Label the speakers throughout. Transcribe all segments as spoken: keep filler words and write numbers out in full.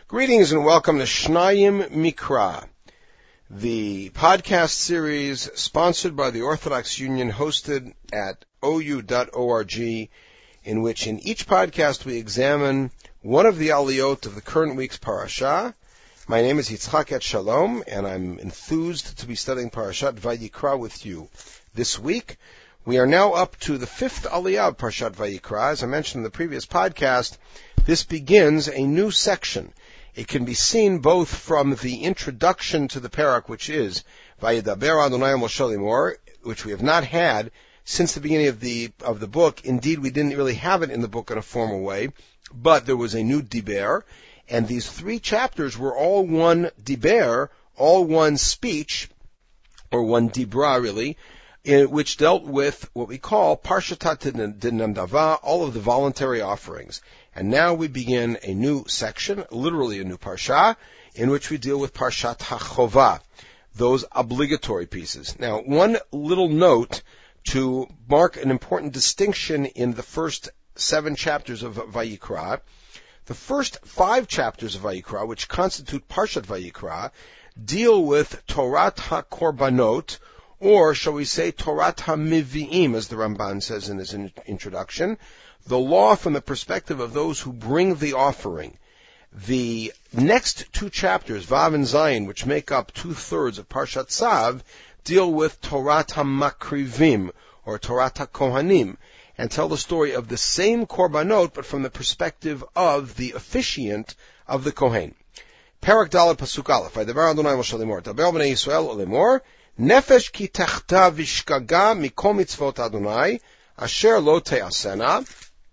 Speaker 1: Greetings and welcome to Shnayim Mikra, the podcast series sponsored by the Orthodox Union, hosted at O U dot org, in which in each podcast we examine one of the aliyot of the current week's parasha. My name is Yitzchak Et Shalom, and I'm enthused to be studying Parashat Vayikra with you. This week, we are now up to the fifth aliyah of Parashat Vayikra. As I mentioned in the previous podcast, this begins a new section. It can be seen both from the introduction to the parak, which is Vayidaber Adonai Moshe Limor, which we have not had since the beginning of the of the book. Indeed, we didn't really have it in the book in a formal way, but there was a new diber, and these three chapters were all one diber, all one speech, or one dibra really, in, which dealt with what we call Parshat Dinamdava, all of the voluntary offerings. And now we begin a new section, literally a new parsha, in which we deal with Parshat HaChovah, those obligatory pieces. Now, one little note to mark an important distinction in the first seven chapters of Vayikra. The first five chapters of Vayikra, which constitute Parshat Vayikra, deal with Torat HaKorbanot, or shall we say Torat HaMivi'im, as the Ramban says in his in- introduction, the law from the perspective of those who bring the offering. The next two chapters, Vav and Zayin, which make up two-thirds of Parshat Tzav, deal with Torat HaMakrivim, or Torat HaKohanim, and tell the story of the same korbanot, but from the perspective of the officiant of the Kohen. Parak Dalet Pasuk Aleph, Vayidaber Adonai Moshe Limor, Daber b'nei Yisrael Limor, Nefesh ki techta vishkaga mikol mitzvot Adonai, asher lo te'asena,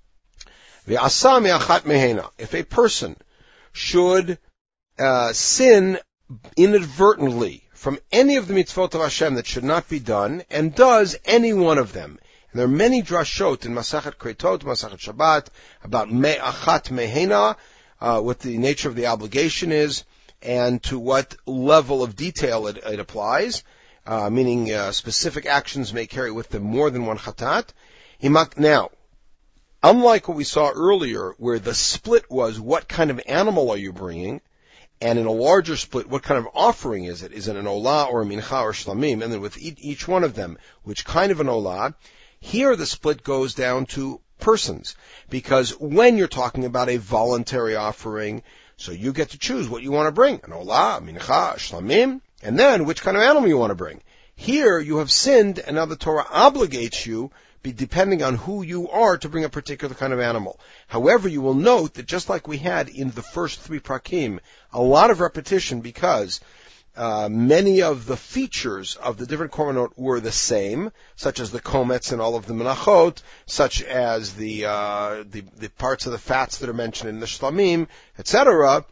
Speaker 1: ve'asa me'achat mehena. If a person should uh, sin inadvertently from any of the mitzvot of Hashem that should not be done, and does any one of them, and there are many drashot in Masachet Kretot, Masachet Shabbat, about me'achat mehena, uh, what the nature of the obligation is, and to what level of detail it, it applies, uh, meaning uh, specific actions may carry with them more than one chatat. Now, unlike what we saw earlier, where the split was what kind of animal are you bringing, and in a larger split, what kind of offering is it? Is it an olah or a mincha or shlamim? And then with each one of them, which kind of an olah? Here the split goes down to persons, because when you're talking about a voluntary offering, so you get to choose what you want to bring, an olah, a mincha, a shlamim, and then which kind of animal you want to bring. Here you have sinned, and now the Torah obligates you, be depending on who you are, to bring a particular kind of animal. However, you will note that just like we had in the first three prakim, a lot of repetition, because uh, many of the features of the different korbanot were the same, such as the komets and all of the menachot, such as the, uh, the the parts of the fats that are mentioned in the shlamim, et cetera.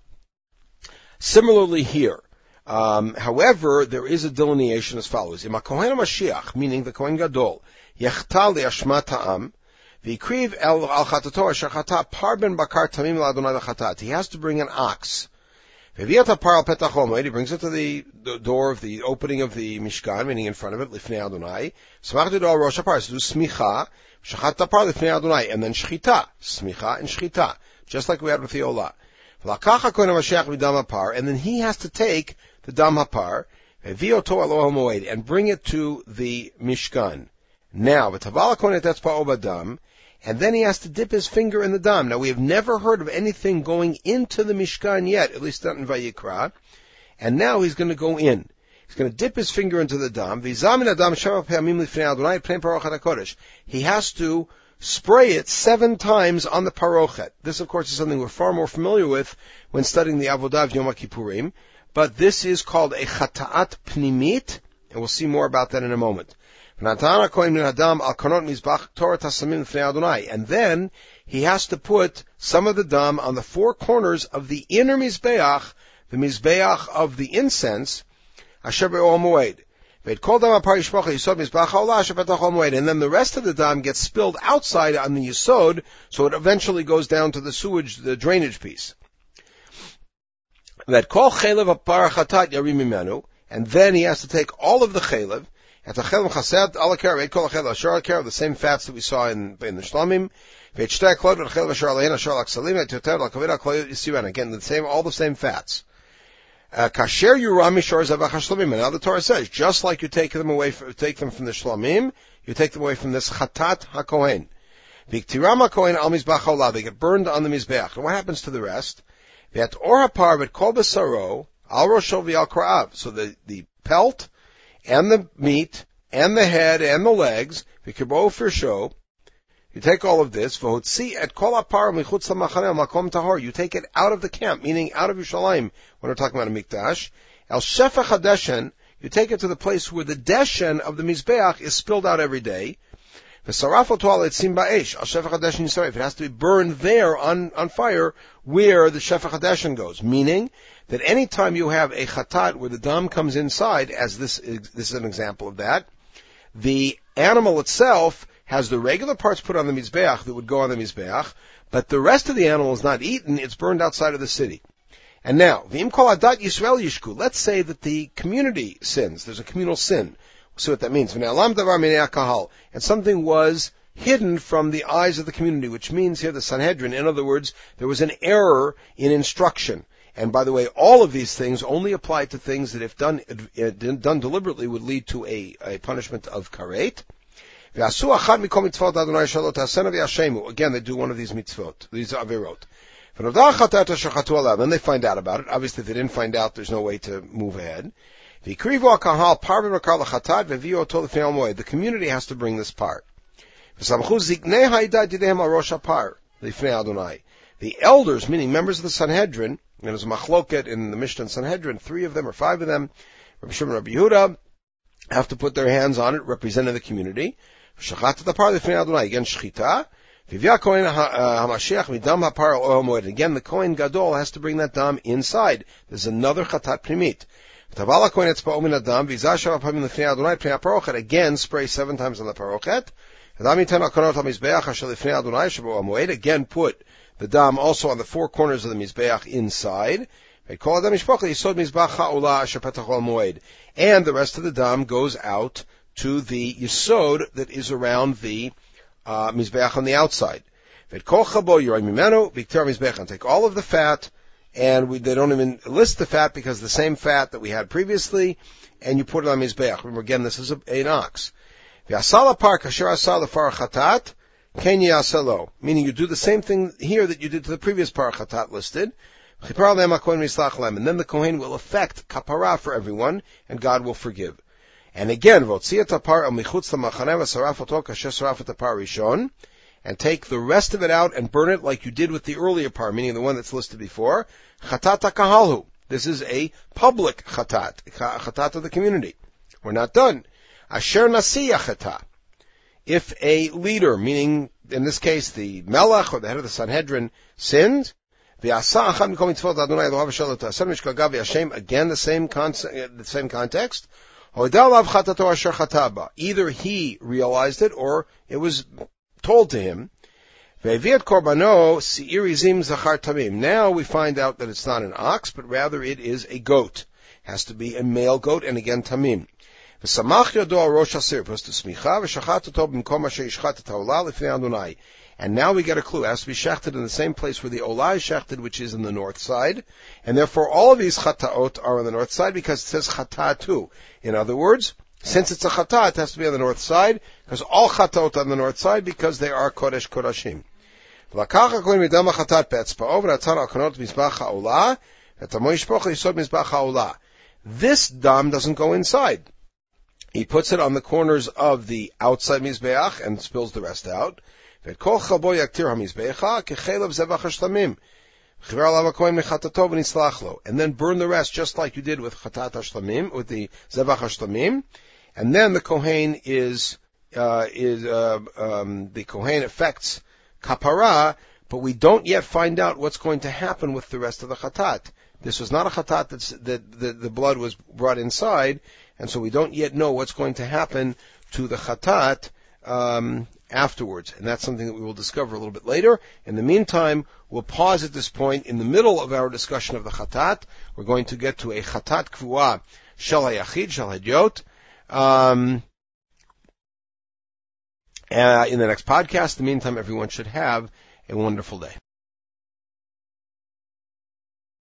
Speaker 1: Similarly here. Um, however, there is a delineation as follows. Im HaKohen HaMashiach, meaning the Kohen Gadol, Yechtal li'ashmat ha'am, v'ikriv el al chatato asher chata par ben bakar tamim la'adonai v'chatat. He has to bring an ox. V'viat par al petach homoed, he brings it to the, the door of the opening of the Mishkan, meaning in front of it, lifnei Adonai. Smach to do al rosh hapar, so do smicha, shachat par lifnei Adonai, and then shchita, smicha and shchita, just like we had with the olah. V'lakach HaKohen HaMashiach v'dam hapar, and then he has to take the dam hapar, v'vioto al ohel moed, and bring it to the Mishkan. Now, v'taval HaKohen et etzba'o b'dam, and then he has to dip his finger in the dam. Now, we have never heard of anything going into the Mishkan yet, at least not in Vayikra, and now he's going to go in. He's going to dip his finger into the dam. V'zamin adam sheva pe'amim lifnei Adonai pnei parochet HaKodesh. He has to spray it seven times on the parochet. This, of course, is something we're far more familiar with when studying the Avodah of Yom HaKippurim, but this is called a chata'at pnimit, and we'll see more about that in a moment. And then he has to put some of the dam on the four corners of the inner mizbeach, the mizbeach of the incense, asher be'ol moed. And then the rest of the dam gets spilled outside on the yisod, so it eventually goes down to the sewage, the drainage piece. That kol chelev hapar chatat yarim mimenu, and then he has to take all of the chelev, At the chelim chased ala kerav, et kol achel ashar kerav, the same fats that we saw in in the shlamim. Veit shtei klot v'chelim ashar lehen ashar laksalim et yoter lakavira klot yisiran. Again, the same, all the same fats. Kasher yurami shor zevach hashlamim. And now the Torah says, just like you take them away, from, take them from the shlamim, you take them away from this chatat hakohen. V'iktiram hakohen al mizbach haolah. They get burned on the mizbeach. And what happens to the rest? V'at or hapar v'et kol b'saro al rosho v'al kra'av. So the the pelt and the meat and the head and the legs, v'kirbo firsho. You take all of this, v'hotzi et kol hapar michutz lamachaneh makom tahor. You take it out of the camp, meaning out of Yerushalayim, when we're talking about a mikdash. El shefach hadeshen. You take it to the place where the deshen of the mizbeach is spilled out every day. If it has to be burned there on, on fire where the shefach hadeshen goes. Meaning that any time you have a chatat where the dam comes inside, as this is, this is an example of that, the animal itself has the regular parts put on the mizbeach that would go on the mizbeach, but the rest of the animal is not eaten, it's burned outside of the city. And now, v'im kol adat Yisrael yishku. Let's say that the community sins. There's a communal sin. We'll see what that means. V'ne'alam davar minei kahal. And something was hidden from the eyes of the community, which means here the Sanhedrin. In other words, there was an error in instruction. And by the way, all of these things only apply to things that, if done uh, done deliberately, would lead to a, a punishment of karet. Again, they do one of these mitzvot, these avirot. Then they find out about it. Obviously, if they didn't find out, there's no way to move ahead. The community has to bring this part. The elders, meaning members of the Sanhedrin, and there's a machloket in the Mishnah and Sanhedrin, three of them or five of them, Rabbi Shimon and Rabbi Yehuda, have to put their hands on it, representing the community. Again, shchita. Again, the Kohen Gadol has to bring that dam inside. There's another chatat primit. Again, spray seven times on the parochet. Again, put the dam also on the four corners of the mizbeach inside. And the rest of the dam goes out to the yisod that is around the uh, mizbeach on the outside. And take all of the fat, and we, they don't even list the fat because the same fat that we had previously, and you put it on mizbeach. Remember, again, this is a, an ox. Meaning you do the same thing here that you did to the previous parachatat listed. And then the Kohen will effect kapara for everyone, and God will forgive. And again, and take the rest of it out and burn it like you did with the earlier par, meaning the one that's listed before. Chatat kahalhu. This is a public chatat, chatat of the community. We're not done. Asher nasiya chata. If a leader, meaning in this case the melech or the head of the Sanhedrin, sinned, again the same concept, the same context. Either he realized it or it was told to him. Now we find out that it's not an ox, but rather it is a goat. It has to be a male goat, and again tamim. And now we get a clue. It has to be shechted in the same place where the olah is shechted, which is in the north side. And therefore all of these chataot are on the north side because it says chatatu. In other words, since it's a chata, it has to be on the north side, because all chataot on the north side, because they are kodesh kodashim. This dam doesn't go inside. He puts it on the corners of the outside mizbeach and spills the rest out. And then burn the rest just like you did with chatat hashlamim, with the zevach hashlamim. And then the Kohen is, uh, is, uh, um, the Kohen affects kapara, but we don't yet find out what's going to happen with the rest of the chatat. This was not a chatat that's, that the, the blood was brought inside, and so we don't yet know what's going to happen to the chatat, um, afterwards. And that's something that we will discover a little bit later. In the meantime, we'll pause at this point in the middle of our discussion of the chatat. We're going to get to a chatat kvuah shel hayachid, shel hadyot. Um, uh, in the next podcast. In the meantime, everyone should have a wonderful day.